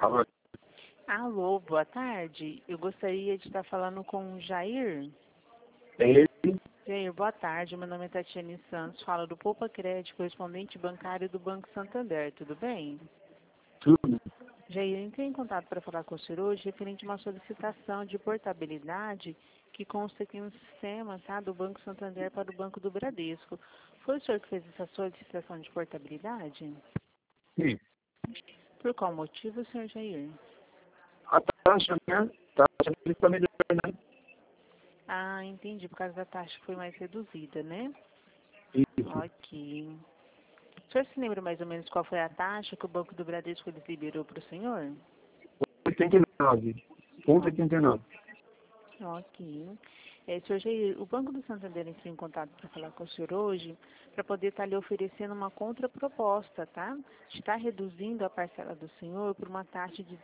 Alô? Alô, boa tarde. Eu gostaria de estar falando com o Jair. É ele? Jair, boa tarde. Meu nome é Tatiane Santos. Falo do Poupa Crédito, correspondente bancário do Banco Santander. Tudo bem? Tudo. Jair, entrei em contato para falar com o senhor hoje referente a uma solicitação de portabilidade que consta aqui no sistema, tá? Do Banco Santander para o Banco do Bradesco. Foi o senhor que fez essa solicitação de portabilidade? Sim. Por qual motivo, senhor Jair? A taxa, né? Taxa fica melhor, né? Ah, entendi. Por causa da taxa que foi mais reduzida, né? Isso. Ok. O senhor se lembra mais ou menos qual foi a taxa que o Banco do Bradesco eles liberou para o senhor? 89. Ponto 89. Ok. Senhor Jair, o Banco do Santander entrou em contato para falar com o senhor hoje, para poder estar lhe oferecendo uma contraproposta, tá? Está reduzindo a parcela do senhor por uma taxa de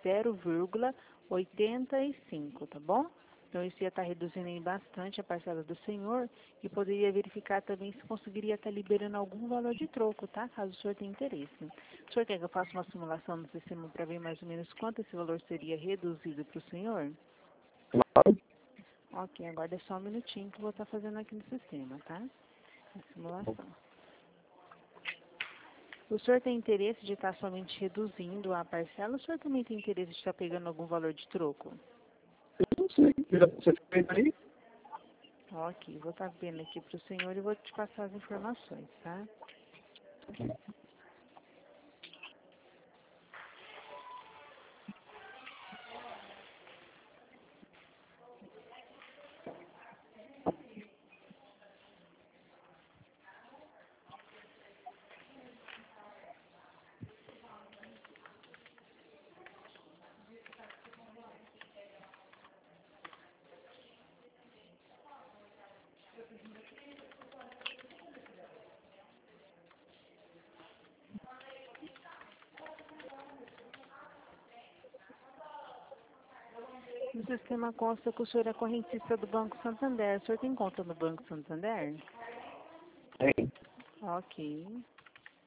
0,85, tá bom? Então, isso ia estar reduzindo aí bastante a parcela do senhor e poderia verificar também se conseguiria estar liberando algum valor de troco, tá? Caso o senhor tenha interesse. O senhor quer que eu faça uma simulação no sistema para ver mais ou menos quanto esse valor seria reduzido para o senhor? Claro. Ok, agora é só um minutinho que eu vou estar fazendo aqui no sistema, tá? A simulação. O senhor tem interesse de estar somente reduzindo a parcela? O senhor também tem interesse de estar pegando algum valor de troco? Eu não sei. Você fez aí? Ok, vou estar vendo aqui para o senhor e vou te passar as informações, tá? No sistema consta que o senhor é correntista do Banco Santander. O senhor tem conta no Banco Santander? Tem. Ok.